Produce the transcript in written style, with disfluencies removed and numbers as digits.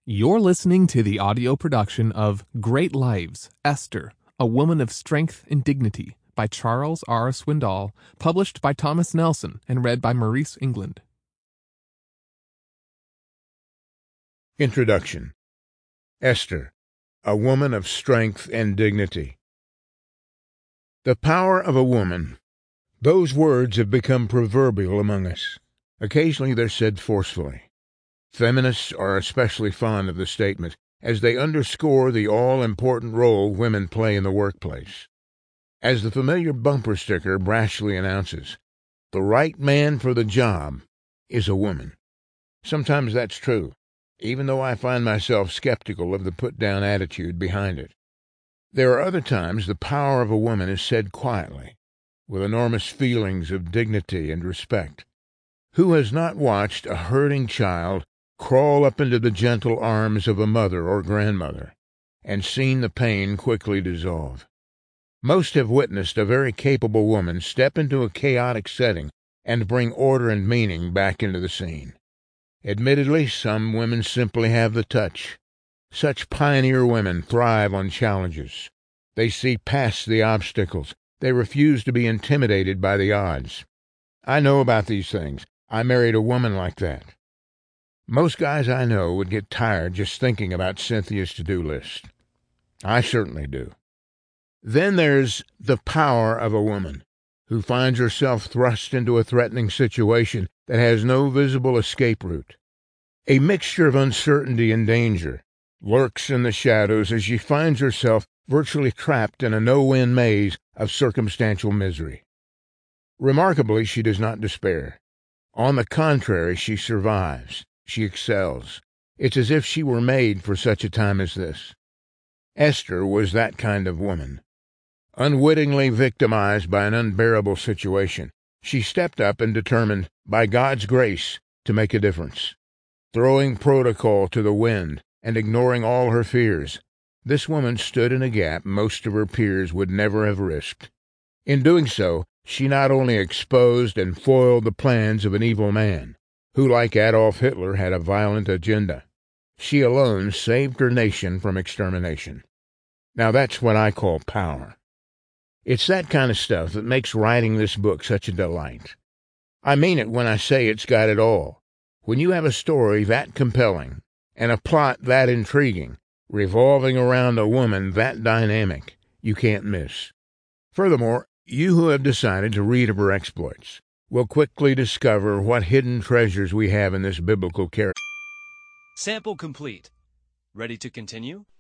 You're listening to the audio production of Great Lives, Esther, A Woman of Strength and Dignity by Charles R. Swindoll, published by Thomas Nelson and read by Maurice England. Introduction. Esther, A Woman of Strength and Dignity. The power of a woman. Those words have become proverbial among us. Occasionally they're said forcefully. Feminists are especially fond of the statement, as they underscore the all-important role women play in the workplace. As the familiar bumper sticker brashly announces, the right man for the job is a woman. Sometimes that's true, even though I find myself skeptical of the put-down attitude behind it. There are other times the power of a woman is said quietly, with enormous feelings of dignity and respect. Who has not watched a hurting child crawl up into the gentle arms of a mother or grandmother, and seen the pain quickly dissolve? Most have witnessed a very capable woman step into a chaotic setting and bring order and meaning back into the scene. Admittedly, some women simply have the touch. Such pioneer women thrive on challenges. They see past the obstacles. They refuse to be intimidated by the odds. I know about these things. I married a woman like that. Most guys I know would get tired just thinking about Cynthia's to-do list. I certainly do. Then there's the power of a woman who finds herself thrust into a threatening situation that has no visible escape route. A mixture of uncertainty and danger lurks in the shadows as she finds herself virtually trapped in a no-win maze of circumstantial misery. Remarkably, she does not despair. On the contrary, she survives. She excels. It's as if she were made for such a time as this. Esther was that kind of woman. Unwittingly victimized by an unbearable situation, she stepped up and determined, by God's grace, to make a difference. Throwing protocol to the wind and ignoring all her fears, this woman stood in a gap most of her peers would never have risked. In doing so, she not only exposed and foiled the plans of an evil man, who, like Adolf Hitler, had a violent agenda. She alone saved her nation from extermination. Now that's what I call power. It's that kind of stuff that makes writing this book such a delight. I mean it when I say it's got it all. When you have a story that compelling, and a plot that intriguing, revolving around a woman that dynamic, you can't miss. Furthermore, you who have decided to read of her exploits will quickly discover what hidden treasures we have in this biblical character. Sample complete. Ready to continue?